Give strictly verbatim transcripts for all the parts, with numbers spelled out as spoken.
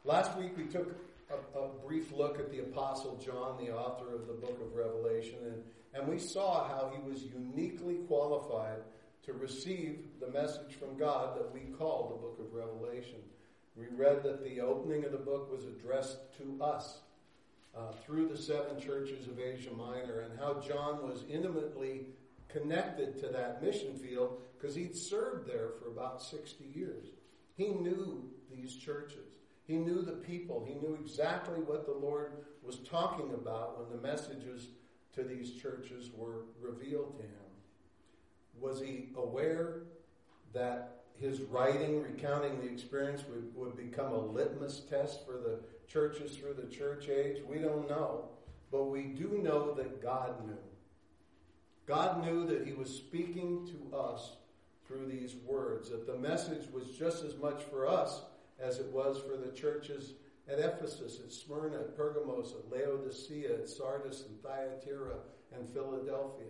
Last week we took a, a brief look at the Apostle John, the author of the book of Revelation, and, and we saw how he was uniquely qualified to receive the message from God that we call the book of Revelation. We read that the opening of the book was addressed to us uh, through the seven churches of Asia Minor, and how John was intimately connected to that mission field because he'd served there for about sixty years. He knew these churches. He knew the people. He knew exactly what the Lord was talking about when the messages to these churches were revealed to him. Was he aware that his writing recounting the experience would, would become a litmus test for the churches through the church age? We don't know. But we do know that God knew. God knew that he was speaking to us through these words, that the message was just as much for us as it was for the churches at Ephesus, at Smyrna, at Pergamos, at Laodicea, at Sardis, and Thyatira, and Philadelphia.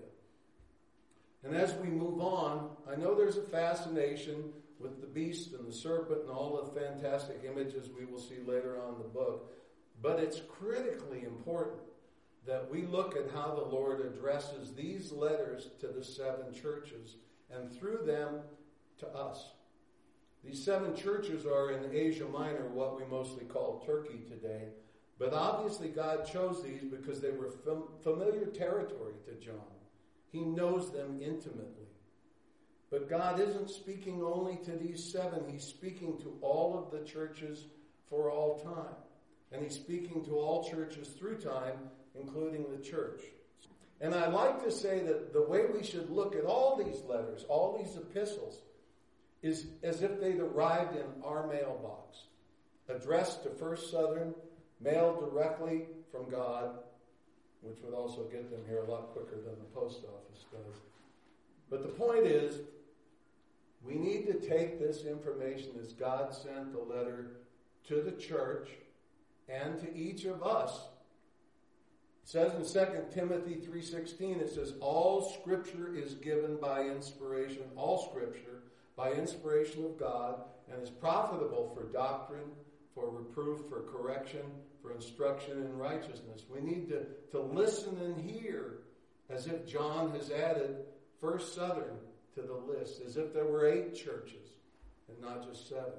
And as we move on, I know there's a fascination with the beast and the serpent and all the fantastic images we will see later on in the book, but it's critically important that we look at how the Lord addresses these letters to the seven churches, and through them to us. These seven churches are in Asia Minor, what we mostly call Turkey today. But obviously God chose these because they were fam- familiar territory to John. He knows them intimately. But God isn't speaking only to these seven. He's speaking to all of the churches for all time. And he's speaking to all churches through time, including the church. And I like to say that the way we should look at all these letters, all these epistles, is as if they'd arrived in our mailbox, addressed to First Southern, mailed directly from God, which would also get them here a lot quicker than the post office does. But the point is, we need to take this information as God sent the letter to the church and to each of us. It says in Second Timothy three sixteen, it says, all Scripture is given by inspiration, all Scripture, by inspiration of God, and is profitable for doctrine, for reproof, for correction, for instruction in righteousness. We need to, to listen and hear as if John has added First Southern to the list, as if there were eight churches and not just seven.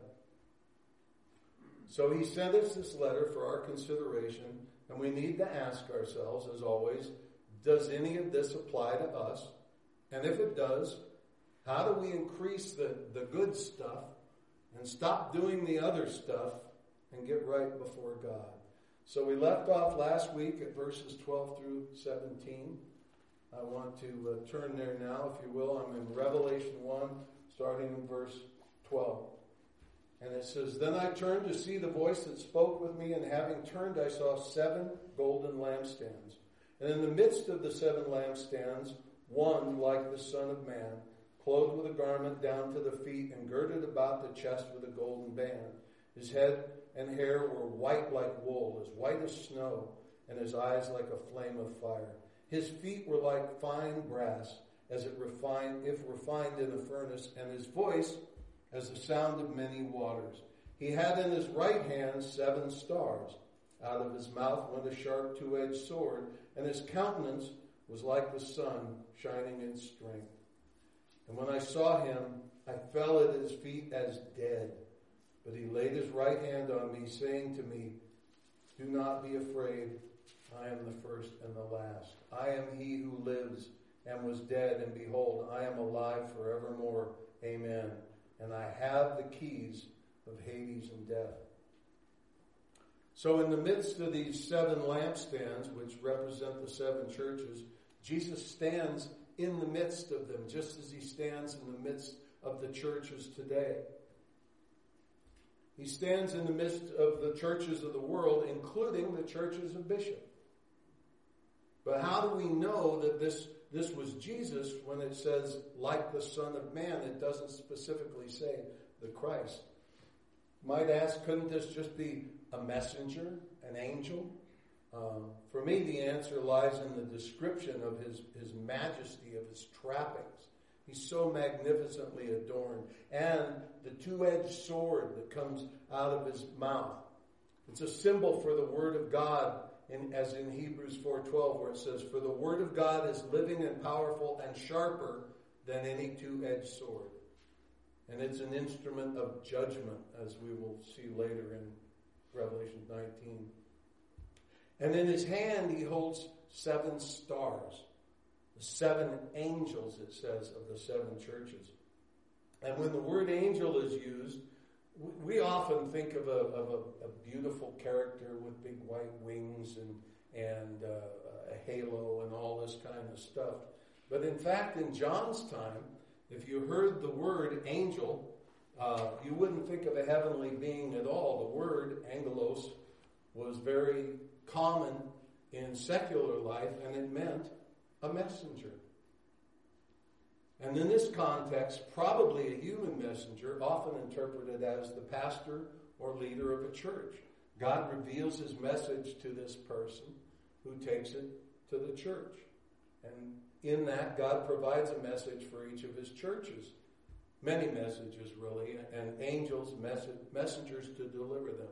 So he sent us this letter for our consideration, and we need to ask ourselves, as always, does any of this apply to us? And if it does, how do we increase the, the good stuff and stop doing the other stuff and get right before God? So we left off last week at verses twelve through seventeen. I want to uh, turn there now, if you will. I'm in Revelation one, starting in verse twelve. And it says, then I turned to see the voice that spoke with me, and having turned I saw seven golden lampstands. And in the midst of the seven lampstands, one like the Son of Man, clothed with a garment down to the feet, and girded about the chest with a golden band. His head and hair were white like wool, as white as snow, and his eyes like a flame of fire. His feet were like fine brass, as it refined, if refined in a furnace, and his voice as the sound of many waters. He had in his right hand seven stars. Out of his mouth went a sharp two-edged sword, and his countenance was like the sun shining in strength. And when I saw him, I fell at his feet as dead. But he laid his right hand on me, saying to me, do not be afraid. I am the first and the last. I am he who lives and was dead, and behold, I am alive forevermore. Amen. And I have the keys of Hades and death. So in the midst of these seven lampstands, which represent the seven churches, Jesus stands in the midst of them, just as he stands in the midst of the churches today. He stands in the midst of the churches of the world, including the churches of Bishop. But how do we know that this, this was Jesus when it says, like the Son of Man? It doesn't specifically say the Christ. Might ask, couldn't this just be a messenger, an angel? Um, for me, the answer lies in the description of his, his majesty, of his trappings. He's so magnificently adorned. And the two-edged sword that comes out of his mouth. It's a symbol for the Word of God, in, as in Hebrews four twelve, where it says, "For the Word of God is living and powerful and sharper than any two-edged sword." And it's an instrument of judgment, as we will see later in Revelation nineteen. And in his hand he holds seven stars, the seven angels, it says, of the seven churches. And when the word angel is used, we often think of a, of a, a beautiful character with big white wings and, and uh, a halo and all this kind of stuff. But in fact, in John's time, if you heard the word angel, uh, you wouldn't think of a heavenly being at all. The word angelos was very common in secular life, and it meant a messenger. And in this context, probably a human messenger, often interpreted as the pastor or leader of a church. God reveals his message to this person who takes it to the church. And in that, God provides a message for each of his churches. Many messages, really, and angels, mess- messengers to deliver them.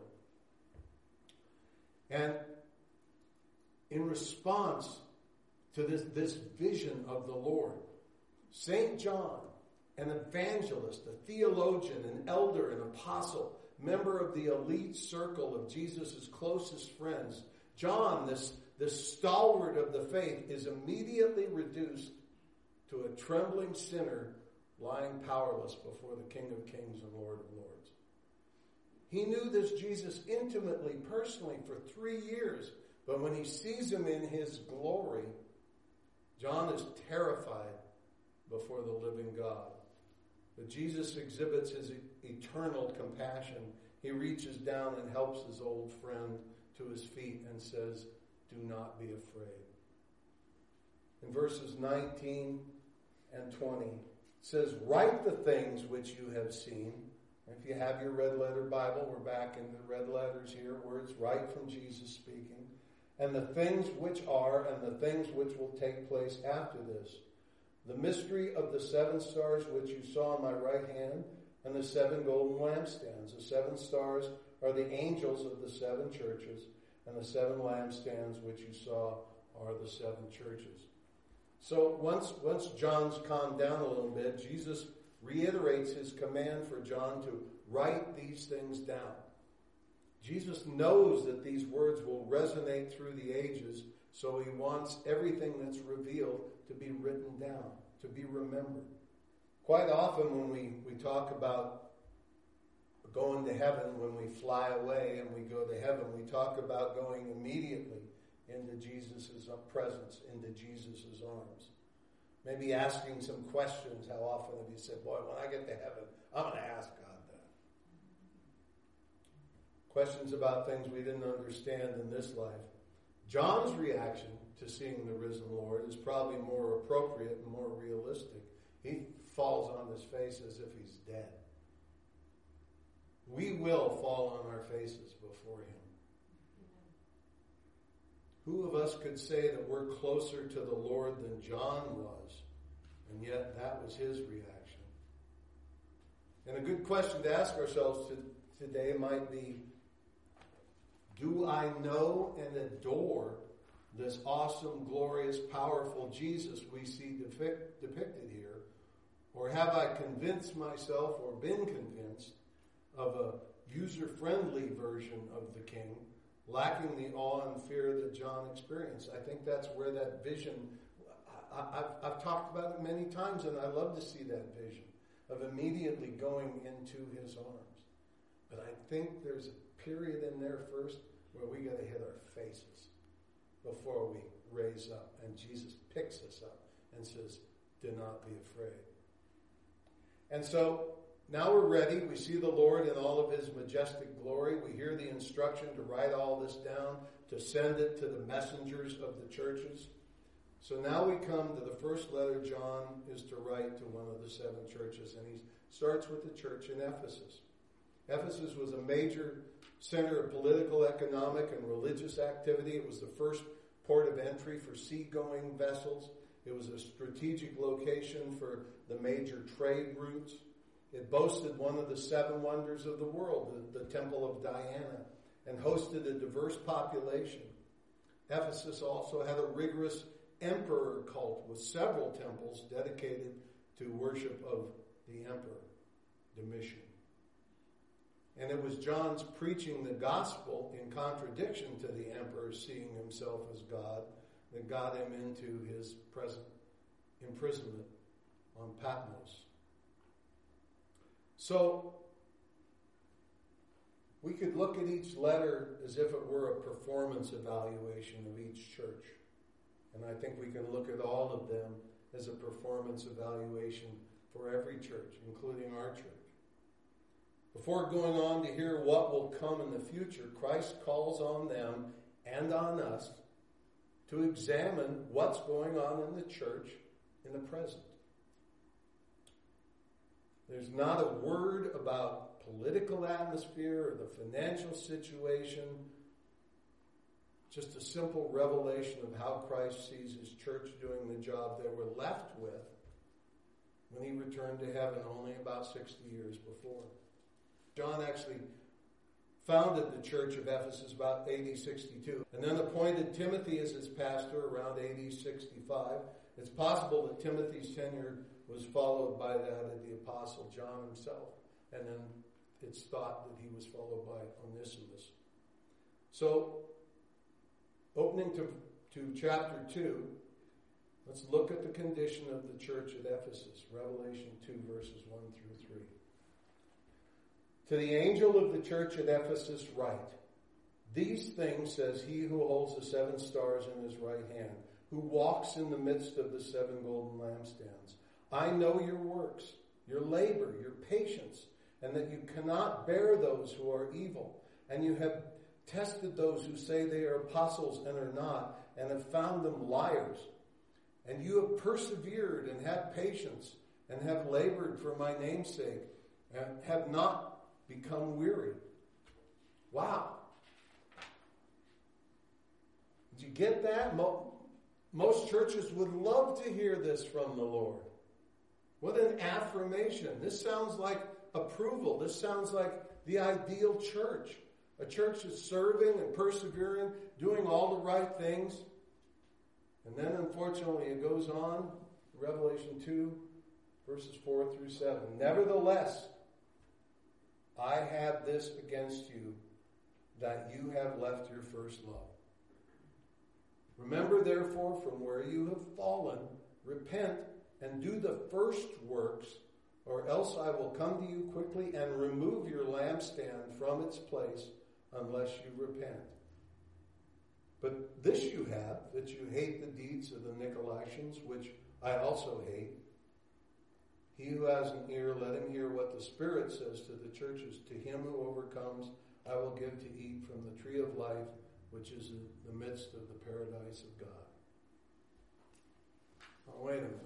And in response to this, this vision of the Lord, Saint John, an evangelist, a theologian, an elder, an apostle, member of the elite circle of Jesus' closest friends, John, this, this stalwart of the faith, is immediately reduced to a trembling sinner lying powerless before the King of Kings and Lord of Lords. He knew this Jesus intimately, personally, for three years, but when he sees him in his glory, John is terrified before the living God. But Jesus exhibits his eternal compassion. He reaches down and helps his old friend to his feet and says, "Do not be afraid." In verses nineteen and twenty, it says, "Write the things which you have seen." If you have your red letter Bible, we're back in the red letters here, words right from Jesus speaking. "And the things which are, and the things which will take place after this. The mystery of the seven stars which you saw in my right hand, and the seven golden lampstands. The seven stars are the angels of the seven churches, and the seven lampstands which you saw are the seven churches." So once, once John's calmed down a little bit, Jesus reiterates his command for John to write these things down. Jesus knows that these words will resonate through the ages, so he wants everything that's revealed to be written down, to be remembered. Quite often when we, we talk about going to heaven, when we fly away and we go to heaven, we talk about going immediately into Jesus' presence, into Jesus' arms. Maybe asking some questions. How often have you said, "Boy, when I get to heaven, I'm going to ask God that." Questions about things we didn't understand in this life. John's reaction to seeing the risen Lord is probably more appropriate and more realistic. He falls on his face as if he's dead. We will fall on our faces before him. Who of us could say that we're closer to the Lord than John was? And yet that was his reaction. And a good question to ask ourselves to, today might be, do I know and adore this awesome, glorious, powerful Jesus we see depict, depicted here? Or have I convinced myself or been convinced of a user-friendly version of the King, lacking the awe and fear that John experienced? I think that's where that vision, I, I've, I've talked about it many times, and I love to see that vision of immediately going into his arms. But I think there's a period in there first where we got to hit our faces before we raise up. And Jesus picks us up and says, "Do not be afraid." And so now we're ready. We see the Lord in all of his majestic glory. We hear the instruction to write all this down, to send it to the messengers of the churches. So now we come to the first letter John is to write to one of the seven churches, and he starts with the church in Ephesus. Ephesus was a major center of political, economic, and religious activity. It was the first port of entry for seagoing vessels. It was a strategic location for the major trade routes. It boasted one of the seven wonders of the world, the, the Temple of Diana, and hosted a diverse population. Ephesus also had a rigorous emperor cult with several temples dedicated to worship of the emperor, Domitian. And it was John's preaching the gospel in contradiction to the emperor seeing himself as God that got him into his present imprisonment on Patmos. So, we could look at each letter as if it were a performance evaluation of each church. And I think we can look at all of them as a performance evaluation for every church, including our church. Before going on to hear what will come in the future, Christ calls on them and on us to examine what's going on in the church in the present. There's not a word about political atmosphere or the financial situation. Just a simple revelation of how Christ sees his church doing the job they were left with when he returned to heaven only about sixty years before. John actually founded the church of Ephesus about A D sixty-two and then appointed Timothy as his pastor around A D sixty-five. It's possible that Timothy's tenure was followed by that of the Apostle John himself, and then it's thought that he was followed by Onesimus. So, opening to, to chapter two, let's look at the condition of the church at Ephesus, Revelation two, verses one through three. To the angel of the church at Ephesus write, these things says he who holds the seven stars in his right hand, who walks in the midst of the seven golden lampstands. I know your works, your labor, your patience, and that you cannot bear those who are evil. And you have tested those who say they are apostles and are not, and have found them liars. And you have persevered and had patience, and have labored for my name's sake, and have not become weary. Wow. Did you get that? Most churches would love to hear this from the Lord. What an affirmation. This sounds like approval. This sounds like the ideal church. A church that's serving and persevering, doing all the right things. And then, unfortunately, it goes on, Revelation two, verses four through seven. Nevertheless, I have this against you, that you have left your first love. Remember, therefore, from where you have fallen, repent and do the first works, or else I will come to you quickly and remove your lampstand from its place, unless you repent. But this you have, that you hate the deeds of the Nicolaitans, which I also hate. He who has an ear, let him hear what the Spirit says to the churches. To him who overcomes, I will give to eat from the tree of life, which is in the midst of the paradise of God. Oh, wait a minute.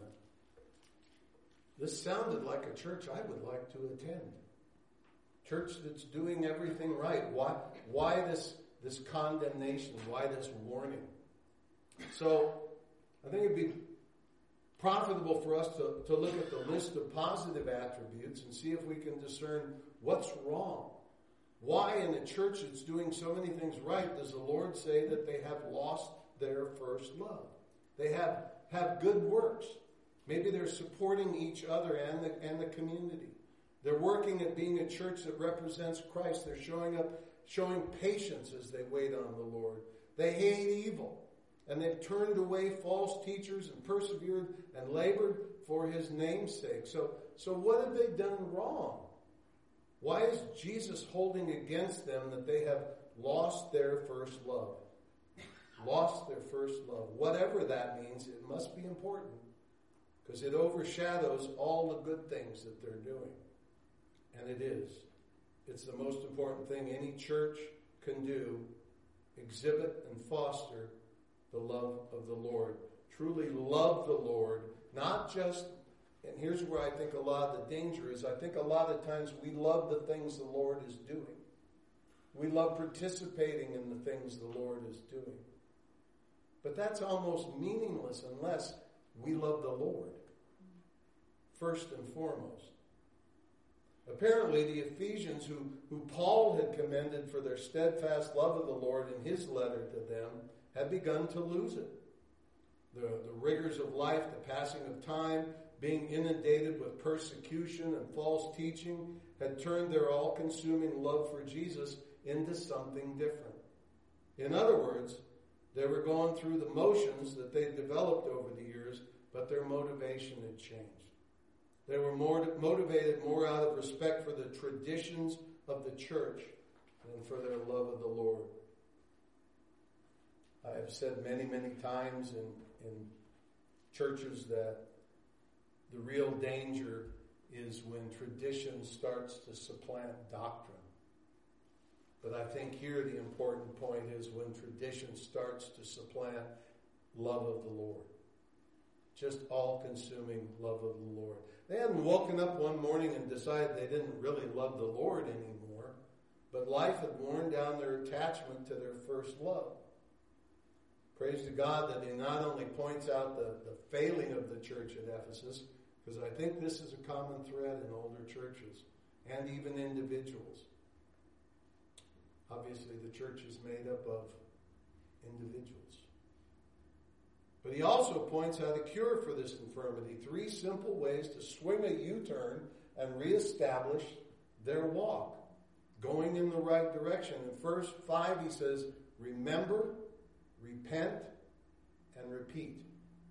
This sounded like a church I would like to attend. Church that's doing everything right. Why, why this, this condemnation? Why this warning? So, I think it'd be profitable for us to, to look at the list of positive attributes and see if we can discern what's wrong. Why in a church that's doing so many things right does the Lord say that they have lost their first love? They have, have good works. Maybe they're supporting each other and the, and the community. They're working at being a church that represents Christ. They're showing up, showing patience as they wait on the Lord. They hate evil. And they've turned away false teachers and persevered and labored for his name's sake. So, so what have they done wrong? Why is Jesus holding against them that they have lost their first love? Lost their first love. Whatever that means, it must be important, because it overshadows all the good things that they're doing. And it is. It's the most important thing any church can do, exhibit and foster the love of the Lord. Truly love the Lord, not just, and here's where I think a lot of the danger is, I think a lot of times we love the things the Lord is doing. We love participating in the things the Lord is doing. But that's almost meaningless unless we love the Lord, first and foremost. Apparently, the Ephesians, who, who Paul had commended for their steadfast love of the Lord in his letter to them, had begun to lose it. The, the rigors of life, the passing of time, being inundated with persecution and false teaching, had turned their all-consuming love for Jesus into something different. In other words, they were going through the motions that they'd developed over the years, but their motivation had changed. They were more motivated more out of respect for the traditions of the church than for their love of the Lord. I have said many, many times in, in churches that the real danger is when tradition starts to supplant doctrine. But I think here the important point is when tradition starts to supplant love of the Lord. Just all-consuming love of the Lord. They hadn't woken up one morning and decided they didn't really love the Lord anymore, but life had worn down their attachment to their first love. Praise to God that he not only points out the, the failing of the church at Ephesus, because I think this is a common thread in older churches and even individuals. Obviously, the church is made up of individuals. But he also points out a cure for this infirmity. Three simple ways to swing a U-turn and reestablish their walk, going in the right direction. In verse five, he says, remember, repent, and repeat.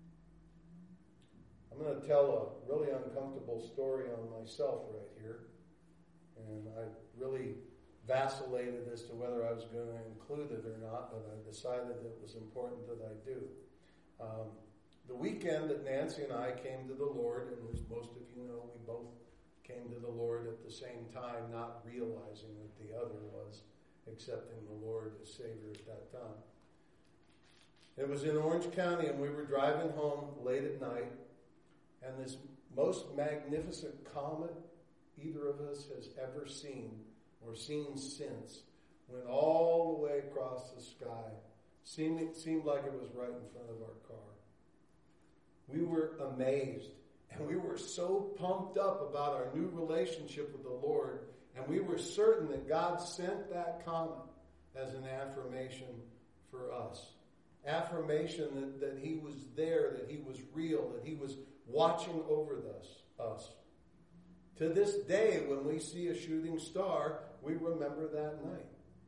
I'm going to tell a really uncomfortable story on myself right here. And I really vacillated as to whether I was going to include it or not, but I decided it was important that I do. Um, the weekend that Nancy and I came to the Lord, and as most of you know, we both came to the Lord at the same time, not realizing that the other was accepting the Lord as Savior at that time. It was in Orange County, and we were driving home late at night, and this most magnificent comet either of us has ever seen or seen since went all the way across the sky. Seemed, it seemed like it was right in front of our car. We were amazed, and we were so pumped up about our new relationship with the Lord, and we were certain that God sent that comet as an affirmation for us. Affirmation that, that he was there, that he was real, that he was watching over us, us. To this day, when we see a shooting star, we remember that night.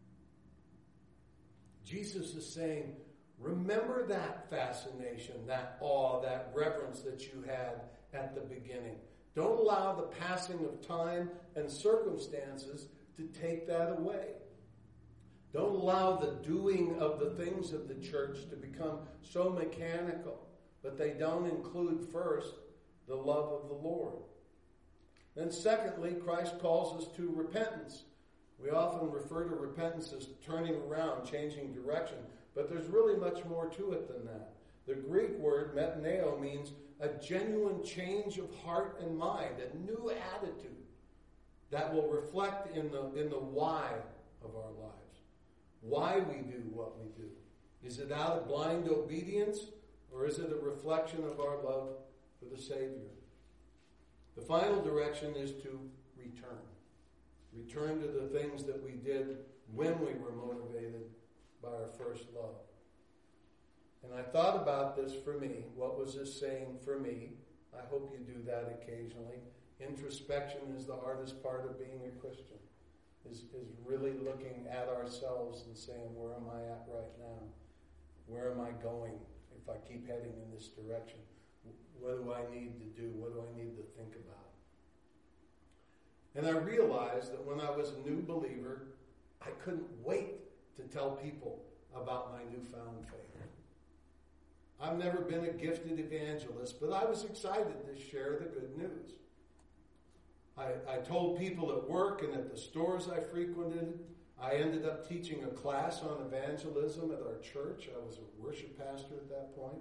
Jesus is saying, remember that fascination, that awe, that reverence that you had at the beginning. Don't allow the passing of time and circumstances to take that away. Don't allow the doing of the things of the church to become so mechanical that they don't include first the love of the Lord. Then secondly, Christ calls us to repentance. We often refer to repentance as turning around, changing direction, but there's really much more to it than that. The Greek word metaneo means a genuine change of heart and mind, a new attitude that will reflect in the, in the why of our lives. Why we do what we do. Is it out of blind obedience, or is it a reflection of our love for the Savior? The final direction is to return. Return to the things that we did when we were motivated by our first love. And I thought about this for me. What was this saying for me? I hope you do that occasionally. Introspection is the hardest part of being a Christian. Is, is really looking at ourselves and saying, where am I at right now? Where am I going if I keep heading in this direction? What do I need to do? What do I need to think about? And I realized that when I was a new believer, I couldn't wait to tell people about my newfound faith. I've never been a gifted evangelist, but I was excited to share the good news. I, I told people at work and at the stores I frequented. I ended up teaching a class on evangelism at our church. I was a worship pastor at that point.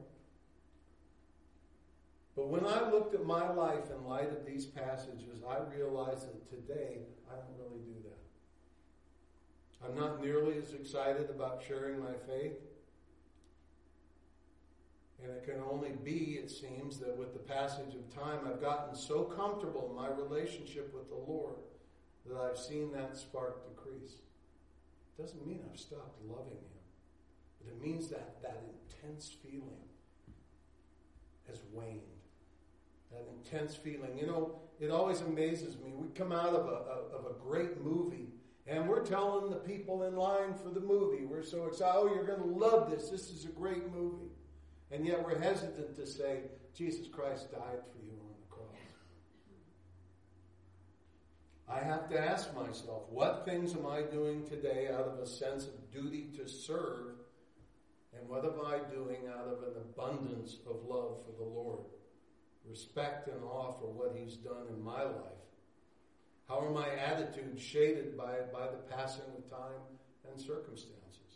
But when I looked at my life in light of these passages, I realized that today I don't really do that. I'm not nearly as excited about sharing my faith. And it can only be, it seems, that with the passage of time, I've gotten so comfortable in my relationship with the Lord that I've seen that spark decrease. Doesn't mean I've stopped loving him. But it means that that intense feeling has waned. That intense feeling. You know, it always amazes me. We come out of a, a, of a great movie, and we're telling the people in line for the movie, we're so excited, oh, you're going to love this. This is a great movie. And yet we're hesitant to say, Jesus Christ died for you on the cross. I have to ask myself, what things am I doing today out of a sense of duty to serve? And what am I doing out of an abundance of love for the Lord? Respect and awe for what he's done in my life. How are my attitudes shaded by, by the passing of time and circumstances?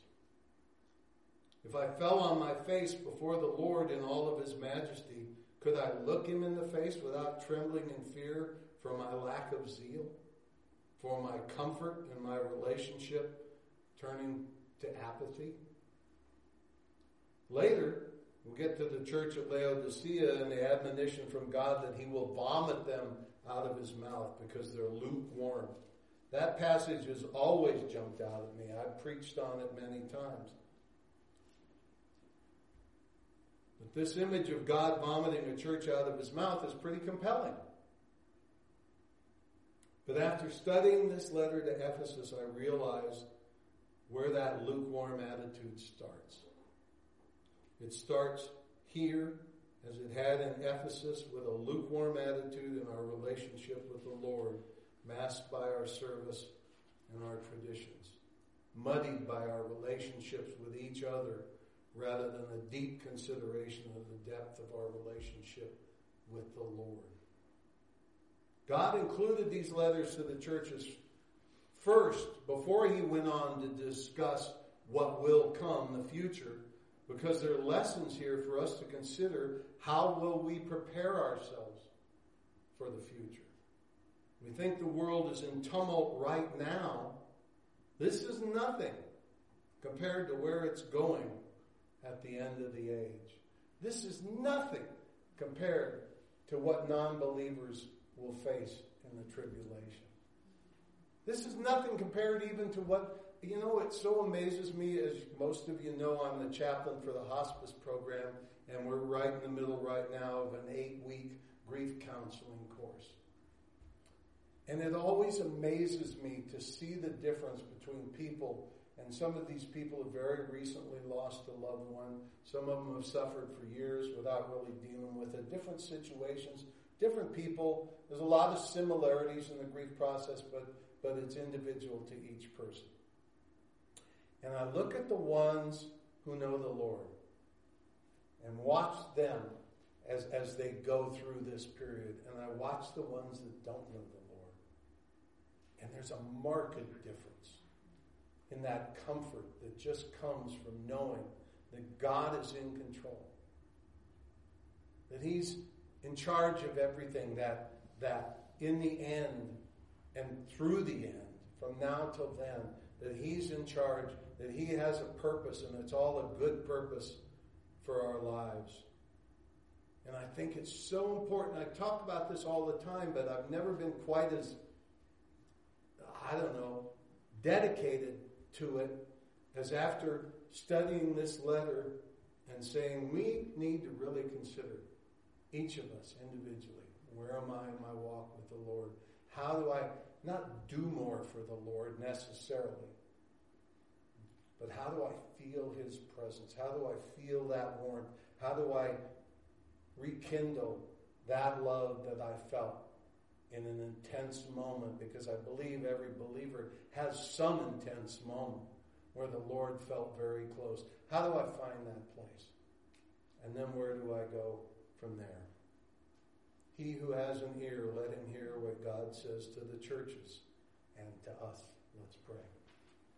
If I fell on my face before the Lord in all of his majesty, could I look him in the face without trembling in fear for my lack of zeal? For my comfort in my relationship turning to apathy? Later, we'll get to the church at Laodicea and the admonition from God that he will vomit them out of his mouth because they're lukewarm. That passage has always jumped out at me. I've preached on it many times. But this image of God vomiting a church out of his mouth is pretty compelling. But after studying this letter to Ephesus, I realized where that lukewarm attitude starts. It starts here, as it had in Ephesus, with a lukewarm attitude in our relationship with the Lord, masked by our service and our traditions, muddied by our relationships with each other, rather than a deep consideration of the depth of our relationship with the Lord. God included these letters to the churches first, before he went on to discuss what will come, the future, because there are lessons here for us to consider. How will we prepare ourselves for the future? We think the world is in tumult right now. This is nothing compared to where it's going at the end of the age. This is nothing compared to what non-believers will face in the tribulation. This is nothing compared even to what, you know, it so amazes me, as most of you know, I'm the chaplain for the hospice program, and we're right in the middle right now of an eight-week grief counseling course. And it always amazes me to see the difference between people, and some of these people have very recently lost a loved one. Some of them have suffered for years without really dealing with it. Different situations, different people. There's a lot of similarities in the grief process, but, but it's individual to each person. And I look at the ones who know the Lord and watch them as, as they go through this period. And I watch the ones that don't know the Lord. And there's a marked difference in that comfort that just comes from knowing that God is in control. That he's in charge of everything, that, that in the end and through the end, from now till then, that he's in charge, that he has a purpose, and it's all a good purpose for our lives. And I think it's so important. I talk about this all the time, but I've never been quite as, I don't know, dedicated to it as after studying this letter and saying we need to really consider, each of us individually, where am I in my walk with the Lord? How do I not do more for the Lord necessarily, but how do I feel his presence? How do I feel that warmth? How do I rekindle that love that I felt in an intense moment? Because I believe every believer has some intense moment where the Lord felt very close. How do I find that place? And then where do I go from there? He who has an ear, let him hear what God says to the churches and to us. Let's pray.